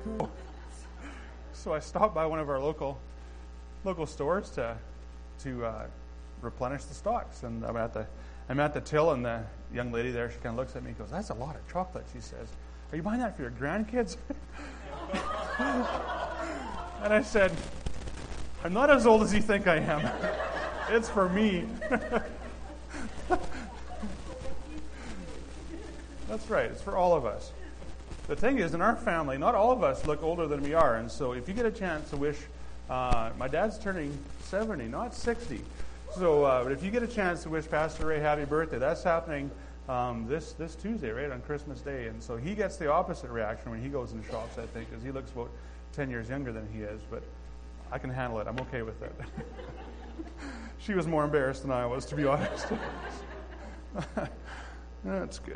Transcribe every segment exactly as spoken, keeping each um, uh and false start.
So I stopped by one of our local local stores to to uh, replenish the stocks, and I'm at the I'm at the till, and the young lady there, she kind of looks at me and goes, "That's a lot of chocolate." She says, "Are you buying that for your grandkids?" And I said, "I'm not as old as you think I am. It's for me." That's right. It's for all of us. The thing is, in our family, not all of us look older than we are. And so if you get a chance to wish, uh, my dad's turning seventy, not sixty. So uh, but if you get a chance to wish Pastor Ray happy birthday, that's happening um, this this Tuesday, right, on Christmas Day. And so he gets the opposite reaction when he goes in the shops, I think, because he looks about ten years younger than he is. But I can handle it. I'm okay with it. She was more embarrassed than I was, to be honest. That's good.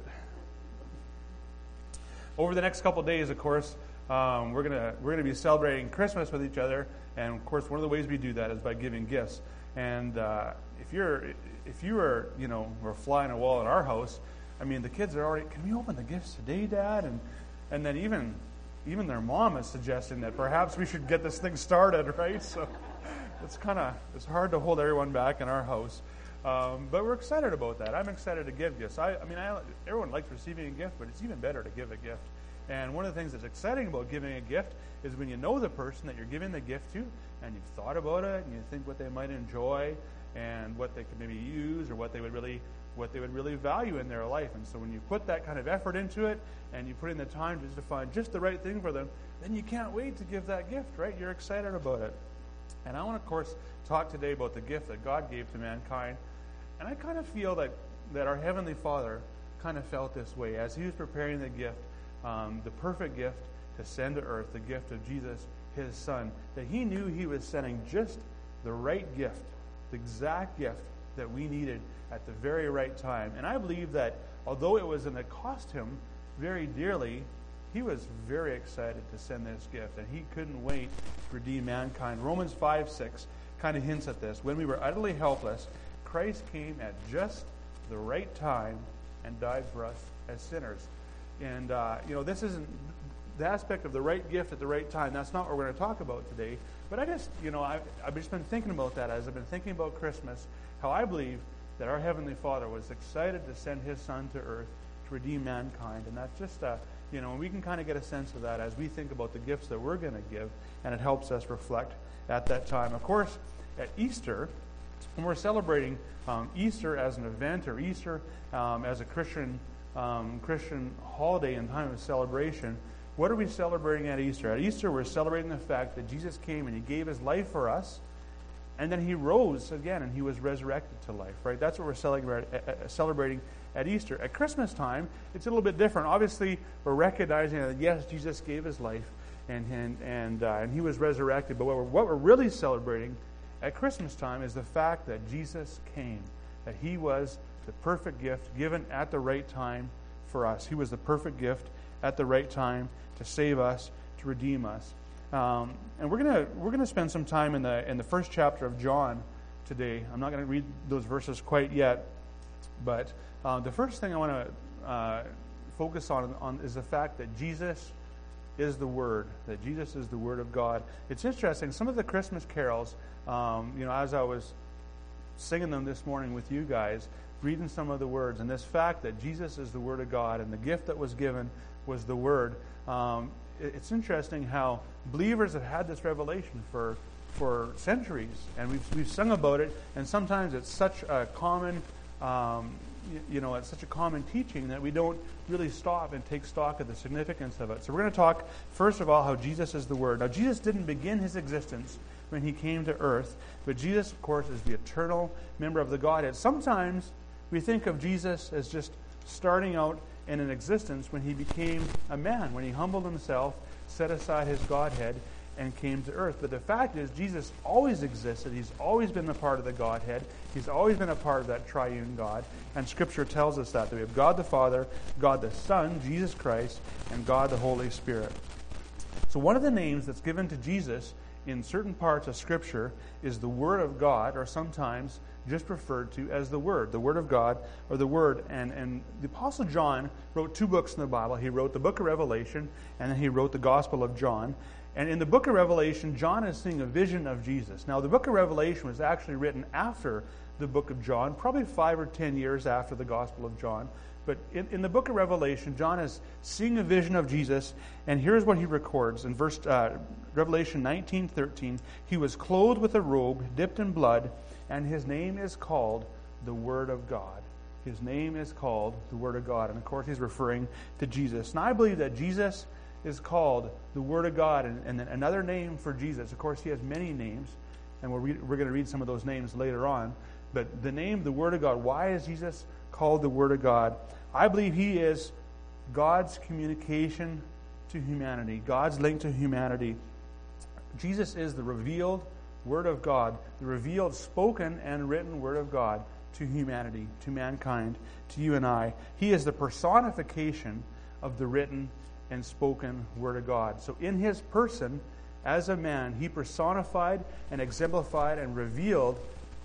Over the next couple of days, of course, um, we're gonna we're gonna be celebrating Christmas with each other, and of course, one of the ways we do that is by giving gifts. And uh, if you're if you are you know we're flying a wall in our house, I mean, the kids are already, "Can we open the gifts today, Dad?" And and then even even their mom is suggesting that perhaps we should get this thing started, right? So it's kind of it's hard to hold everyone back in our house. Um, but we're excited about that. I'm excited to give gifts. I, I mean, I, everyone likes receiving a gift, but it's even better to give a gift. And one of the things that's exciting about giving a gift is when you know the person that you're giving the gift to, and you've thought about it, and you think what they might enjoy, and what they could maybe use, or what they would really, what they would really value in their life. And so when you put that kind of effort into it, and you put in the time just to find just the right thing for them, then you can't wait to give that gift, right? You're excited about it. And I want to, of course, talk today about the gift that God gave to mankind. And I kind of feel that, that our Heavenly Father kind of felt this way as He was preparing the gift, um, the perfect gift to send to earth, the gift of Jesus, His Son, that He knew He was sending just the right gift, the exact gift that we needed at the very right time. And I believe that although it was going to cost Him very dearly, He was very excited to send this gift, and He couldn't wait to redeem mankind. Romans five six kind of hints at this. When we were utterly helpless, Christ came at just the right time and died for us as sinners. And, uh, you know, this isn't the aspect of the right gift at the right time. That's not what we're going to talk about today. But I just, you know, I've, I've just been thinking about that as I've been thinking about Christmas, how I believe that our Heavenly Father was excited to send His Son to earth to redeem mankind. And that's just, uh, you know, we can kind of get a sense of that as we think about the gifts that we're going to give, and it helps us reflect at that time. Of course, at Easter, when we're celebrating um, Easter as an event, or Easter um, as a Christian um, Christian holiday and time of celebration, what are we celebrating at Easter? At Easter, we're celebrating the fact that Jesus came and He gave His life for us, and then He rose again and He was resurrected to life, right? That's what we're celebrating, uh, celebrating at Easter. At Christmas time, it's a little bit different. Obviously, we're recognizing that, yes, Jesus gave His life and and and, uh, and He was resurrected, but what we're, what we're really celebrating at Christmas time is the fact that Jesus came, that He was the perfect gift given at the right time for us. He was the perfect gift at the right time to save us, to redeem us. Um, and we're gonna we're gonna spend some time in the in the first chapter of John today. I'm not going to read those verses quite yet, but uh, the first thing I want to uh, focus on, on is the fact that Jesus is the Word, that Jesus is the Word of God. It's interesting, some of the Christmas carols, um, you know, as I was singing them this morning with you guys, reading some of the words, and this fact that Jesus is the Word of God, and the gift that was given was the Word, um, it's interesting how believers have had this revelation for for centuries, and we've, we've sung about it, and sometimes it's such a common um, you know, it's such a common teaching that we don't really stop and take stock of the significance of it. So we're going to talk, first of all, how Jesus is the Word. Now, Jesus didn't begin His existence when He came to earth, but Jesus, of course, is the eternal member of the Godhead. Sometimes we think of Jesus as just starting out in an existence when He became a man, when He humbled Himself, set aside His Godhead, and came to earth. But the fact is, Jesus always existed. He's always been a part of the Godhead. He's always been a part of that triune God. And Scripture tells us that. That we have God the Father, God the Son, Jesus Christ, and God the Holy Spirit. So one of the names that's given to Jesus in certain parts of Scripture is the Word of God, or sometimes just referred to as the Word, the Word of God, or the Word. And, and the Apostle John wrote two books in the Bible. He wrote the book of Revelation, and then he wrote the Gospel of John. And in the book of Revelation, John is seeing a vision of Jesus. Now, the book of Revelation was actually written after the book of John, probably five or ten years after the Gospel of John. But in, in the book of Revelation, John is seeing a vision of Jesus, and here's what he records in verse uh, Revelation nineteen thirteen. He was clothed with a robe dipped in blood, and his name is called the Word of God. His name is called the Word of God, and of course he's referring to Jesus. And I believe that Jesus is called the Word of God, and, and another name for Jesus. Of course, he has many names, and we're, read, we're going to read some of those names later on. But the name, the Word of God, why is Jesus called the Word of God? I believe he is God's communication to humanity, God's link to humanity. Jesus is the revealed Word of God, the revealed spoken and written Word of God to humanity, to mankind, to you and I. He is the personification of the written and spoken Word of God. So in his person, as a man, he personified and exemplified and revealed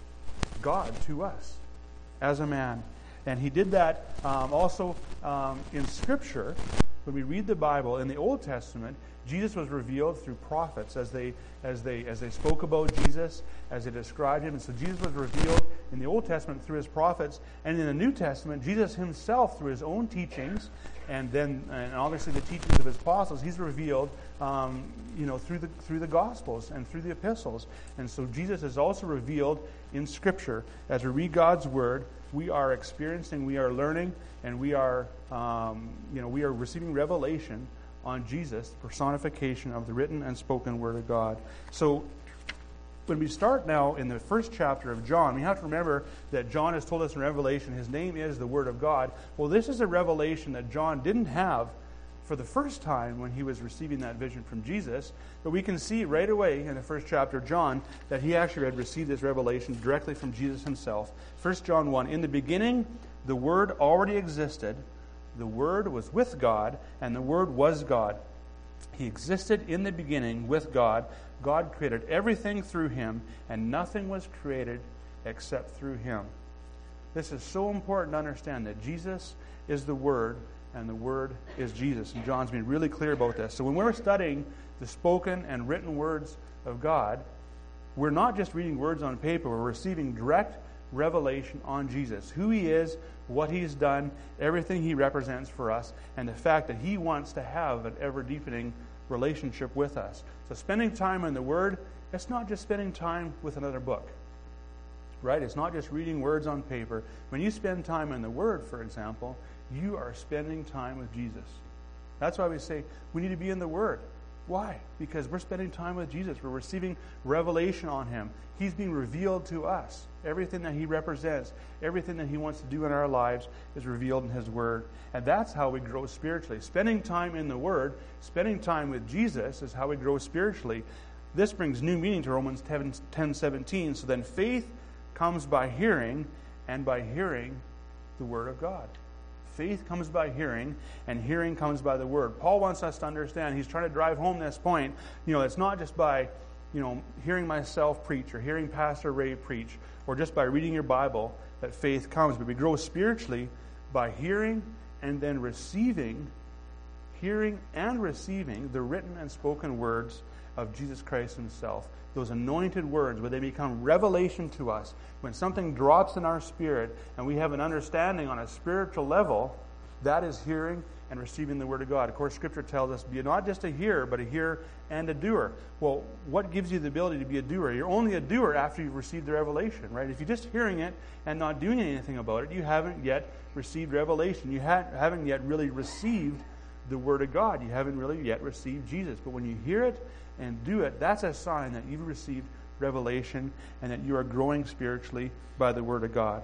God to us as a man. And he did that um, also um, in Scripture. When we read the Bible, in the Old Testament, Jesus was revealed through prophets as they as they as they spoke about Jesus, as they described him. And so Jesus was revealed in the Old Testament through his prophets, and in the New Testament, Jesus himself through his own teachings, and then and obviously the teachings of his apostles, he's revealed um, you know through the through the Gospels and through the epistles. And so Jesus is also revealed in Scripture. As we read God's Word, we are experiencing, we are learning, and we are um, you know we are receiving revelation on Jesus, the personification of the written and spoken Word of God. So when we start now in the first chapter of John, we have to remember that John has told us in Revelation his name is the Word of God. Well, this is a revelation that John didn't have for the first time when he was receiving that vision from Jesus, but we can see right away in the first chapter of John that he actually had received this revelation directly from Jesus himself. First John one, in the beginning the Word already existed. The Word was with God, and the Word was God. He existed in the beginning with God. God created everything through him, and nothing was created except through him. This is so important to understand that Jesus is the Word, and the Word is Jesus. And John's been really clear about this. So when we're studying the spoken and written words of God, we're not just reading words on paper. We're receiving direct revelation on Jesus, who he is, what he's done, everything he represents for us, and the fact that he wants to have an ever-deepening relationship with us. So spending time in the Word, it's not just spending time with another book, right? It's not just reading words on paper. When you spend time in the Word, for example, you are spending time with Jesus. That's why we say we need to be in the Word. Why? Because we're spending time with Jesus. We're receiving revelation on him. He's being revealed to us. Everything that he represents, everything that he wants to do in our lives is revealed in his Word. And that's how we grow spiritually. Spending time in the Word, spending time with Jesus is how we grow spiritually. This brings new meaning to Romans ten seventeen. So then faith comes by hearing, and by hearing the Word of God. Faith comes by hearing, and hearing comes by the Word. Paul wants us to understand, he's trying to drive home this point, you know, it's not just by, you know, hearing myself preach or hearing Pastor Ray preach or just by reading your Bible that faith comes, but we grow spiritually by hearing and then receiving, hearing and receiving the written and spoken words of Jesus Christ himself. Those anointed words, where they become revelation to us. When something drops in our spirit and we have an understanding on a spiritual level, that is hearing and receiving the Word of God. Of course, Scripture tells us, be not just a hearer, but a hearer and a doer. Well, what gives you the ability to be a doer? You're only a doer after you've received the revelation, right? If you're just hearing it and not doing anything about it, you haven't yet received revelation. You ha- haven't yet really received the Word of God. You haven't really yet received Jesus. But when you hear it and do it, that's a sign that you've received revelation and that you are growing spiritually by the Word of God.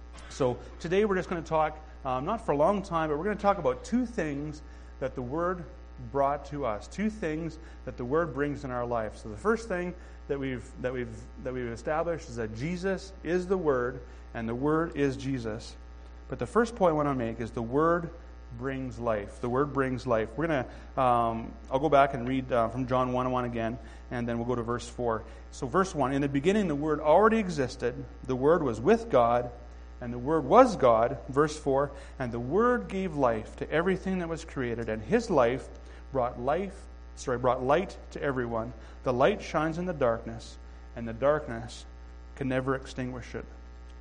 So today we're just going to talk, um, not for a long time, but we're going to talk about two things that the Word brought to us, two things that the Word brings in our life. So the first thing that we've that we've that we've established is that Jesus is the Word, and the Word is Jesus. But the first point I want to make is the Word brings life. The word brings life. We're going to, um, I'll go back and read uh, from John one one again, and then we'll go to verse four. So verse one, in the beginning the Word already existed. The Word was with God, and the Word was God. Verse four, and the Word gave life to everything that was created, and His life brought life, sorry, brought light to everyone. The light shines in the darkness, and the darkness can never extinguish it.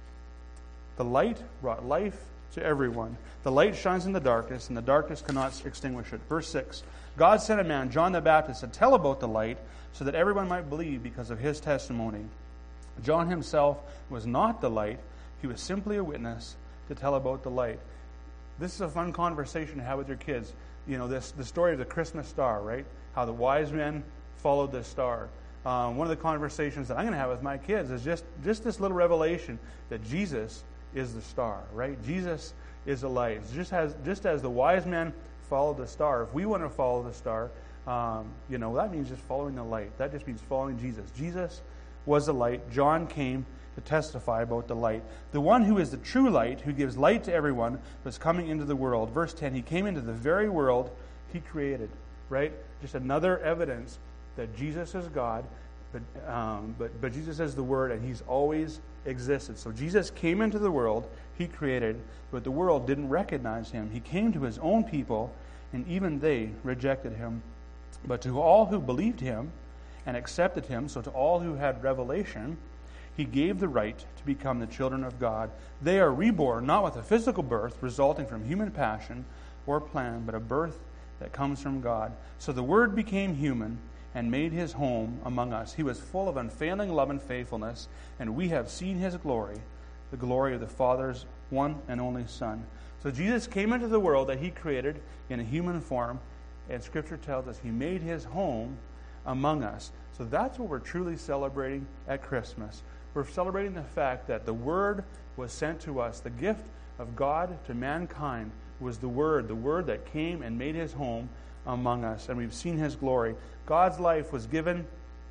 The light brought life to everyone. The light shines in the darkness, and the darkness cannot extinguish it. Verse six, God sent a man, John the Baptist, to tell about the light, so that everyone might believe because of his testimony. John himself was not the light. He was simply a witness to tell about the light. This is a fun conversation to have with your kids. You know, this the story of the Christmas star, right? How the wise men followed this star. Um, one of the conversations that I'm going to have with my kids is just, just this little revelation that Jesus is the star, right? Jesus is the light. Just as, just as the wise men followed the star, if we want to follow the star, um, you know, that means just following the light. That just means following Jesus. Jesus was the light. John came to testify about the light. The one who is the true light, who gives light to everyone, was coming into the world. Verse ten, he came into the very world he created, right? Just another evidence that Jesus is God, but, um, but, but Jesus is the Word, and He's always existed. So Jesus came into the world He created, but the world didn't recognize Him. He came to His own people, and even they rejected Him. But to all who believed Him and accepted Him, so to all who had revelation, He gave the right to become the children of God. They are reborn, not with a physical birth resulting from human passion or plan, but a birth that comes from God. So the Word became human and made His home among us. He was full of unfailing love and faithfulness, and we have seen His glory, the glory of the Father's one and only Son. So Jesus came into the world that He created in a human form, and Scripture tells us He made His home among us. So that's what we're truly celebrating at Christmas. We're celebrating the fact that the Word was sent to us. The gift of God to mankind was the Word, the Word that came and made His home among us, and we've seen His glory. God's life was given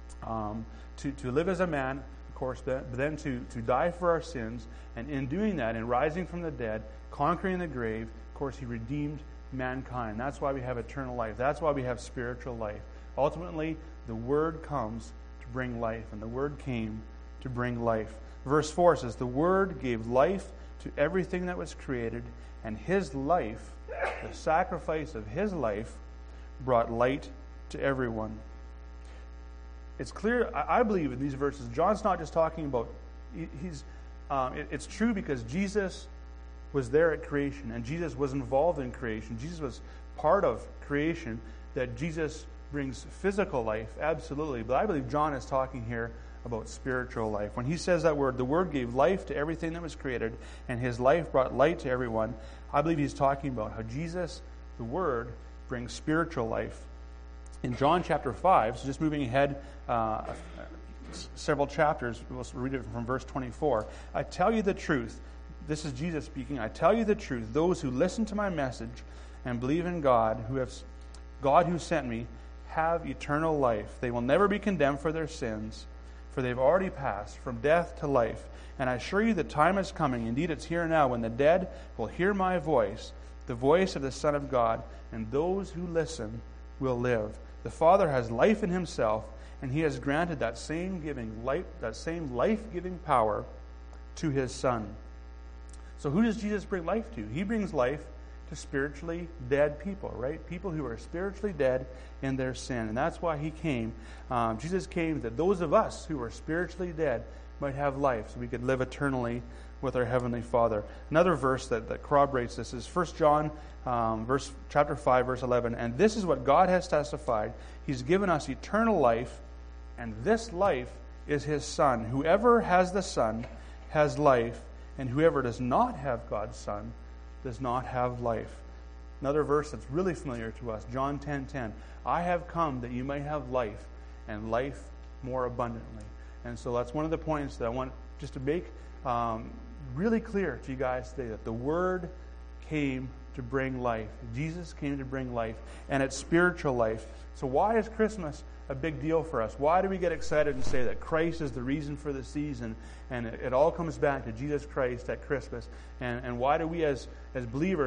um, to, to live as a man, of course, but then to, to die for our sins, and in doing that, in rising from the dead, conquering the grave, of course, He redeemed mankind. That's why we have eternal life. That's why we have spiritual life. Ultimately, the Word comes to bring life, and the Word came to bring life. Verse four says, the Word gave life to everything that was created, and His life, the sacrifice of His life, brought light to everyone. It's clear, I believe, in these verses, John's not just talking about, he's, um, it, it's true because Jesus was there at creation, and Jesus was involved in creation. Jesus was part of creation, that Jesus brings physical life, absolutely. But I believe John is talking here about spiritual life. When he says that word, the Word gave life to everything that was created, and His life brought light to everyone, I believe he's talking about how Jesus, the Word, brings spiritual life. In John chapter five, so just moving ahead uh, several chapters, we'll read it from verse twenty-four. I tell you the truth. This is Jesus speaking. I tell you the truth. Those who listen to my message and believe in God, who have God who sent me, have eternal life. They will never be condemned for their sins, for they've already passed from death to life. And I assure you the time is coming, indeed it's here now, when the dead will hear my voice, the voice of the Son of God, and those who listen will live. The Father has life in Himself, and He has granted that same giving life, that same life-giving power to His Son. So who does Jesus bring life to? He brings life to spiritually dead people, right? People who are spiritually dead in their sin. And that's why He came. Um, Jesus came that those of us who are spiritually dead might have life, so we could live eternally with our Heavenly Father. Another verse that, that corroborates this is First John um, verse chapter five, verse eleven. And this is what God has testified. He's given us eternal life, and this life is His Son. Whoever has the Son has life, and whoever does not have God's Son does not have life. Another verse that's really familiar to us, John ten ten. I have come that you may have life, and life more abundantly. And so that's one of the points that I want just to make um, really clear to you guys today, that the Word came to bring life. Jesus came to bring life, and it's spiritual life. So why is Christmas a big deal for us? Why do we get excited and say that Christ is the reason for the season, and it, it all comes back to Jesus Christ at Christmas? And, and why do we as, as believers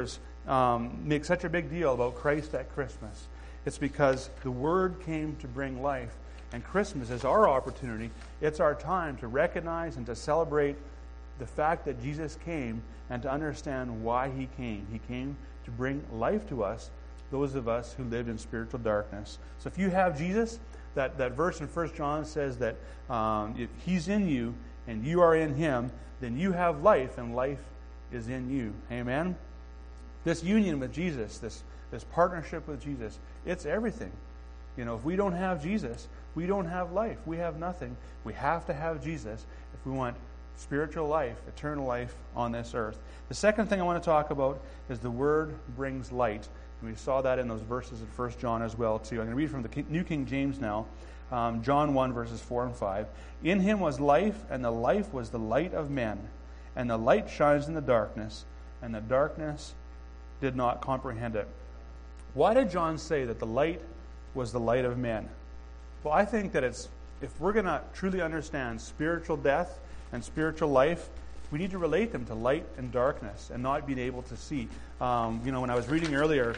um, make such a big deal about Christ at Christmas? It's because the Word came to bring life. And Christmas is our opportunity. It's our time to recognize and to celebrate the fact that Jesus came and to understand why He came. He came to bring life to us, those of us who lived in spiritual darkness. So if you have Jesus, that, that verse in First John says that um, if He's in you and you are in Him, then you have life and life is in you. Amen? This union with Jesus, this, this partnership with Jesus, it's everything. You know, if we don't have Jesus, we don't have life. We have nothing. We have to have Jesus if we want spiritual life, eternal life on this earth. The second thing I want to talk about is the Word brings light. And we saw that in those verses in First John as well, too. I'm going to read from the New King James now. Um, John one, verses four and five. In Him was life, and the life was the light of men. And the light shines in the darkness, and the darkness did not comprehend it. Why did John say that the light was the light of men? Well, I think that it's, if we're going to truly understand spiritual death and spiritual life, we need to relate them to light and darkness and not being able to see. Um, you know, when I was reading earlier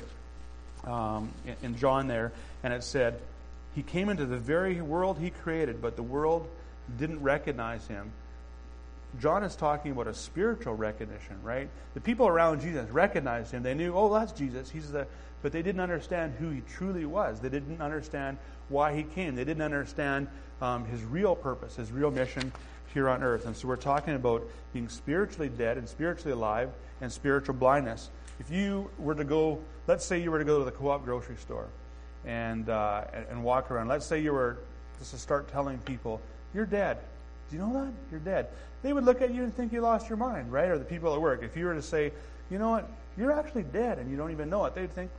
um, in, in John there, and it said, He came into the very world He created, but the world didn't recognize Him. John is talking about a spiritual recognition, right? The people around Jesus recognized Him. They knew, oh, that's Jesus. He's the... But they didn't understand who He truly was. They didn't understand why He came. They didn't understand um, His real purpose, His real mission here on earth. And so we're talking about being spiritually dead and spiritually alive and spiritual blindness. If you were to go, let's say you were to go to the Co-op grocery store and, uh, and, and walk around. Let's say you were just to start telling people, you're dead. Do you know that? You're dead. They would look at you and think you lost your mind, right? Or the people at work. If you were to say, you know what, you're actually dead and you don't even know it, they'd think,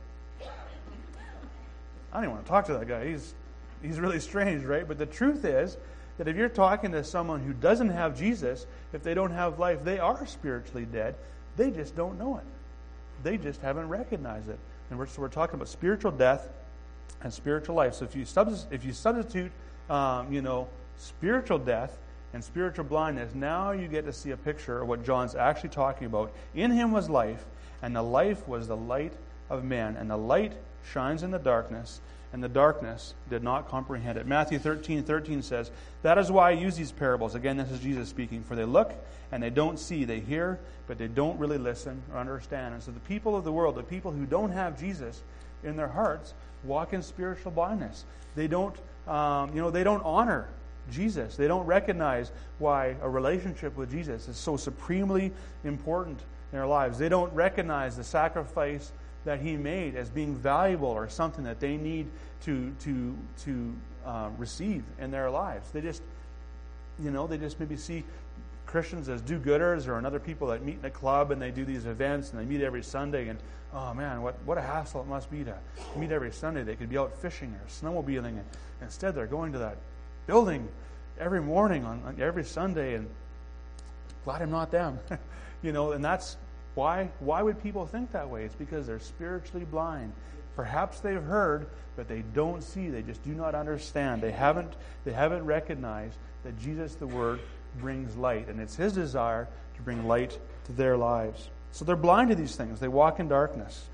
I don't even want to talk to that guy. He's he's really strange, right? But the truth is that if you're talking to someone who doesn't have Jesus, if they don't have life, they are spiritually dead. They just don't know it. They just haven't recognized it. And we're, so we're talking about spiritual death and spiritual life. So if you substitute, if you substitute um, you know, spiritual death and spiritual blindness, now you get to see a picture of what John's actually talking about. In Him was life, and the life was the light of men, and the light shines in the darkness, and the darkness did not comprehend it. Matthew thirteen thirteen says, that is why I use these parables. Again, this is Jesus speaking. For they look and they don't see. They hear, but they don't really listen or understand. And so the people of the world, the people who don't have Jesus in their hearts, walk in spiritual blindness. They don't, um, you know, they don't honor Jesus. They don't recognize why a relationship with Jesus is so supremely important in their lives. They don't recognize the sacrifice that He made as being valuable or something that they need to to to uh, receive in their lives. They just, you know, they just maybe see Christians as do-gooders or another people that meet in a club and they do these events and they meet every Sunday and, oh man, what, what a hassle it must be to meet every Sunday. They could be out fishing or snowmobiling, and instead they're going to that building every morning on, on every Sunday, and glad I'm not them. You know, and that's Why? Why would people think that way? It's because they're spiritually blind. Perhaps they've heard, but they don't see. They just do not understand. They haven't, they haven't recognized that Jesus, the Word, brings light. And it's His desire to bring light to their lives. So they're blind to these things. They walk in darkness.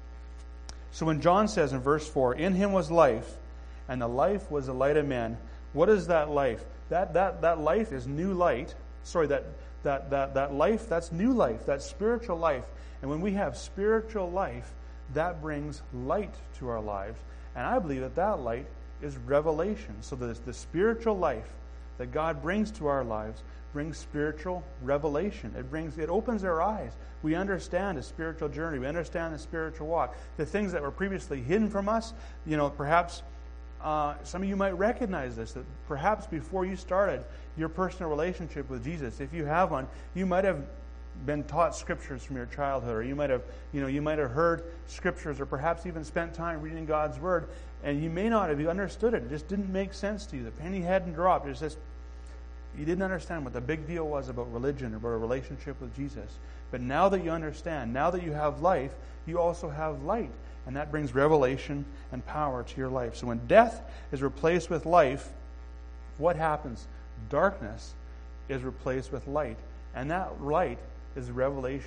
So when John says in verse four, in Him was life, and the life was the light of men. What is that life? That, that, that life is new light. Sorry, that... That, that that life, that's new life, that's spiritual life. And when we have spiritual life, that brings light to our lives. And I believe that that light is revelation. So the, the spiritual life that God brings to our lives brings spiritual revelation. It brings, it opens our eyes. We understand the spiritual journey. We understand the spiritual walk. The things that were previously hidden from us, you know, perhaps Uh, some of you might recognize this, that perhaps before you started your personal relationship with Jesus, if you have one, you might have been taught scriptures from your childhood, or you might have, you know, you might have heard scriptures, or perhaps even spent time reading God's Word, and you may not have understood it. It just didn't make sense to you. The penny hadn't dropped. It's just you didn't understand what the big deal was about religion or about a relationship with Jesus. But now that you understand, now that you have life, you also have light. And that brings revelation and power to your life. So when death is replaced with life, what happens? Darkness is replaced with light. And that light is the revelation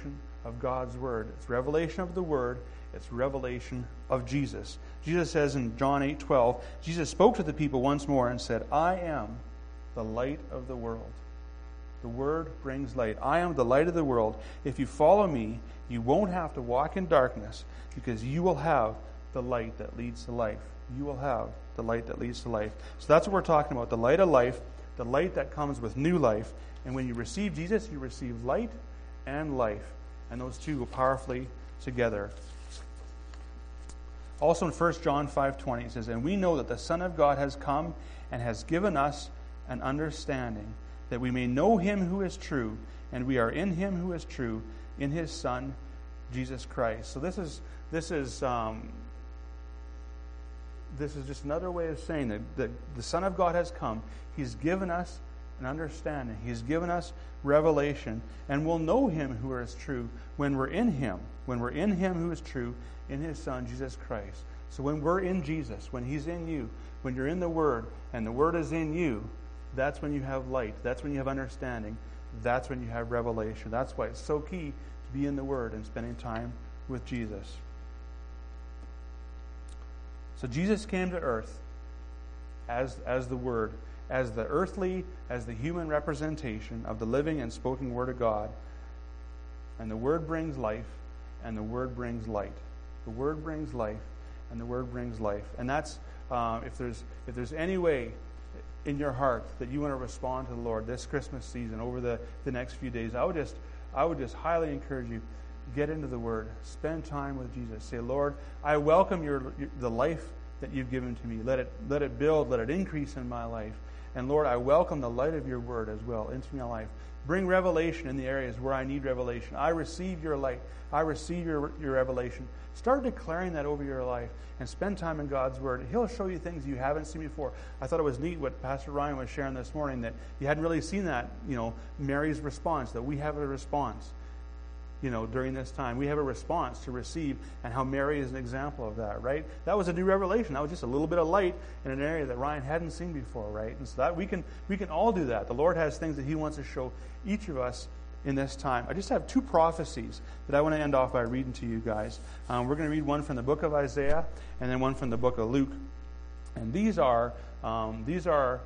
of God's Word. It's revelation of the Word. It's revelation of Jesus. Jesus says in John eight twelve, Jesus spoke to the people once more and said, I am the light of the world. The Word brings light. I am the light of the world. If you follow me, you won't have to walk in darkness, because you will have the light that leads to life. You will have the light that leads to life. So that's what we're talking about, the light of life, the light that comes with new life. And when you receive Jesus, you receive light and life. And those two go powerfully together. Also in First John five twenty, it says, and we know that the Son of God has come and has given us an understanding, that we may know him who is true, and we are in him who is true, in his Son, Jesus Christ. So this is this is um, this is just another way of saying that, that the Son of God has come. He's given us an understanding. He's given us revelation, and we'll know him who is true when we're in him. When we're in him who is true, in his Son, Jesus Christ. So when we're in Jesus, when he's in you, when you're in the Word, and the Word is in you, that's when you have light. That's when you have understanding. That's when you have revelation. That's why it's so key to be in the Word and spending time with Jesus. So Jesus came to earth as, as the Word, as the earthly, as the human representation of the living and spoken Word of God. And the Word brings life, and the Word brings light. The Word brings life, and the Word brings life. And that's, uh, if there's if there's any way in your heart that you want to respond to the Lord this Christmas season, over the, the next few days, I would just I would just highly encourage you, get into the Word, spend time with Jesus. Say, Lord, I welcome your, your the life that you've given to me. Let it let it build, let it increase in my life. And Lord, I welcome the light of your Word as well into my life. Bring revelation in the areas where I need revelation. I receive your light. I receive your, your revelation. Start declaring that over your life and spend time in God's Word. He'll show you things you haven't seen before. I thought it was neat what Pastor Ryan was sharing this morning, that you hadn't really seen that, you know, Mary's response, that we have a response, you know, during this time. We have a response to receive, and how Mary is an example of that, right? That was a new revelation. That was just a little bit of light in an area that Ryan hadn't seen before, right? And so that we can we can all do that. The Lord has things that he wants to show each of us in this time. I just have two prophecies that I want to end off by reading to you guys. Um, we're going to read one from the book of Isaiah and then one from the book of Luke. And these are um, these are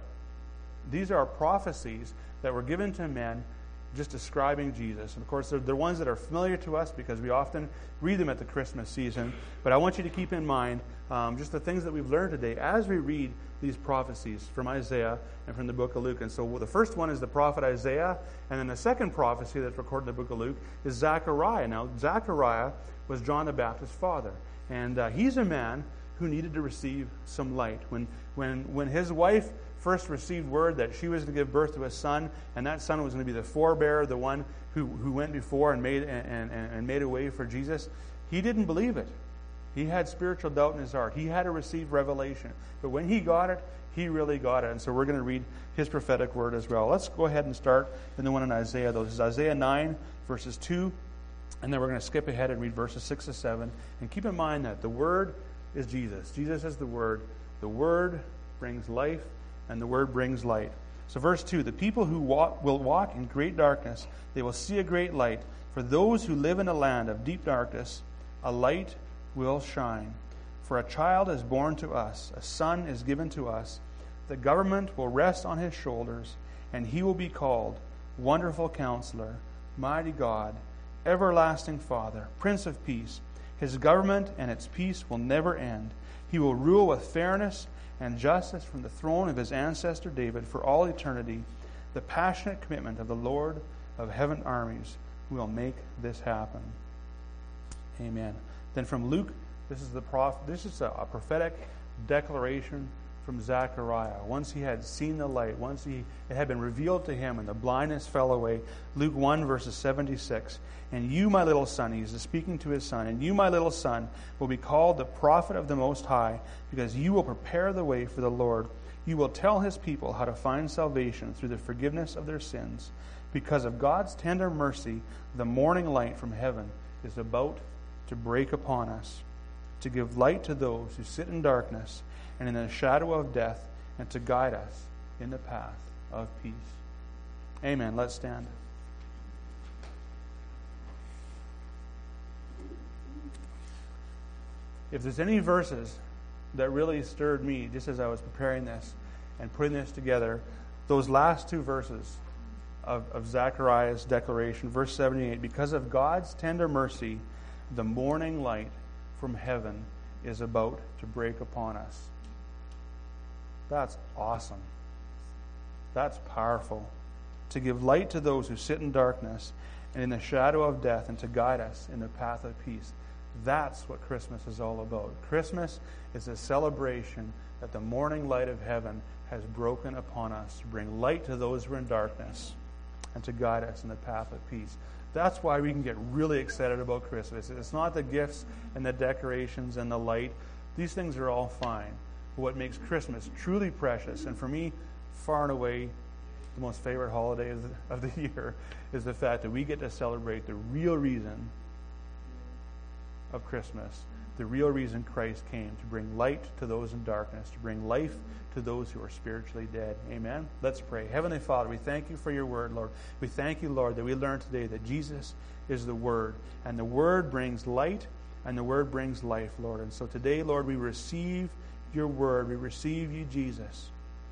these are prophecies that were given to men, just describing Jesus. And of course, they're, they're ones that are familiar to us because we often read them at the Christmas season. But I want you to keep in mind um, just the things that we've learned today as we read these prophecies from Isaiah and from the book of Luke. And so the first one is the prophet Isaiah, and then the second prophecy that's recorded in the book of Luke is Zechariah. Now, Zechariah was John the Baptist's father, and uh, he's a man who needed to receive some light. When, when, when his wife first received word that she was to give birth to a son, and that son was going to be the forebearer, the one who, who went before and made and, and, and made a way for Jesus, he didn't believe it. He had spiritual doubt in his heart. He had to receive revelation. But when he got it, he really got it. And so we're going to read his prophetic word as well. Let's go ahead and start in the one in Isaiah, though. This is Isaiah nine, verses two, and then we're going to skip ahead and read verses six to seven. And keep in mind that the word is Jesus. Jesus is the word. The word brings life, and the word brings light. So verse two, the people who walk, will walk in great darkness, they will see a great light. For those who live in a land of deep darkness, a light will shine. For a child is born to us, a son is given to us. The government will rest on his shoulders, and he will be called Wonderful Counselor, Mighty God, Everlasting Father, Prince of Peace. His government and its peace will never end. He will rule with fairness and justice from the throne of his ancestor David for all eternity. The passionate commitment of the Lord of heaven armies will make this happen. Amen. Then from Luke, this is the prof, this is a, a prophetic declaration from Zechariah. Once he had seen the light, once he it had been revealed to him, and the blindness fell away. Luke one, verses seventy-six. And you, my little son, he is speaking to his son, and you, my little son, will be called the prophet of the Most High, because you will prepare the way for the Lord. You will tell his people how to find salvation through the forgiveness of their sins. Because of God's tender mercy, the morning light from heaven is about to break upon us, to give light to those who sit in darkness and in the shadow of death, and to guide us in the path of peace. Amen. Let's stand. if there's any verses that really stirred me just as I was preparing this and putting this together, those last two verses of, of Zechariah's declaration, verse seventy-eight, because of God's tender mercy, the morning light from heaven is about to break upon us. That's awesome. That's powerful. To give light to those who sit in darkness and in the shadow of death, and to guide us in the path of peace. That's what Christmas is all about. Christmas is a celebration that the morning light of heaven has broken upon us to bring light to those who are in darkness and to guide us in the path of peace. That's why we can get really excited about Christmas. It's not the gifts and the decorations and the light. These things are all fine. But what makes Christmas truly precious, and for me, far and away, the most favorite holiday of the, of the year, is the fact that we get to celebrate the real reason of Christmas, the real reason Christ came, to bring light to those in darkness, to bring life to those who are spiritually dead. Amen? Let's pray. Heavenly Father, we thank you for your word, Lord. We thank you, Lord, that we learned today that Jesus is the Word, and the Word brings light, and the Word brings life, Lord. And so today, Lord, we receive your word. We receive you, Jesus.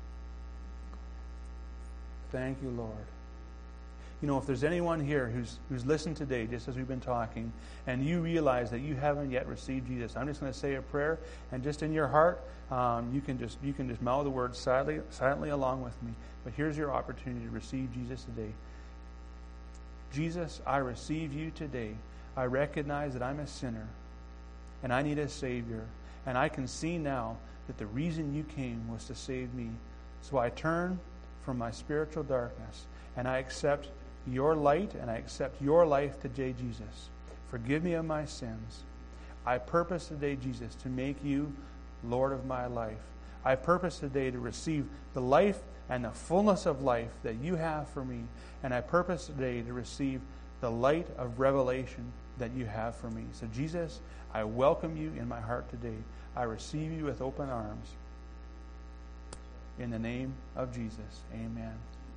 Thank you, Lord. You know, if there's anyone here who's who's listened today, just as we've been talking, and you realize that you haven't yet received Jesus, I'm just going to say a prayer, and just in your heart, um, you can just you can just mouth the words silently, silently along with me. But here's your opportunity to receive Jesus today. Jesus, I receive you today. I recognize that I'm a sinner, and I need a Savior, and I can see now that the reason you came was to save me. So I turn from my spiritual darkness, and I accept your light, and I accept your life today, Jesus. Forgive me of my sins. I purpose today, Jesus, to make you Lord of my life. I purpose today to receive the life and the fullness of life that you have for me. And I purpose today to receive the light of revelation that you have for me. So Jesus, I welcome you in my heart today. I receive you with open arms. In the name of Jesus, amen.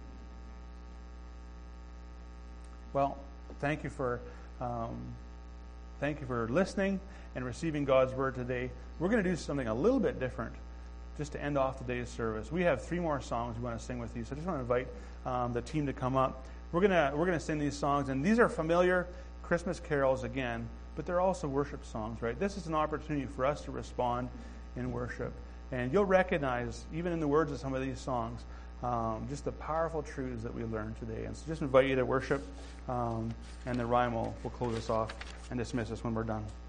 Well, thank you for um, thank you for listening and receiving God's word today. We're going to do something a little bit different just to end off today's service. We have three more songs we want to sing with you, so I just want to invite um, the team to come up. We're gonna we're gonna sing these songs, and these are familiar Christmas carols again, but they're also worship songs, right? This is an opportunity for us to respond in worship. And you'll recognize, even in the words of some of these songs, um, just the powerful truths that we learned today. And so just invite you to worship, um, and then Ryan will, will close us off and dismiss us when we're done.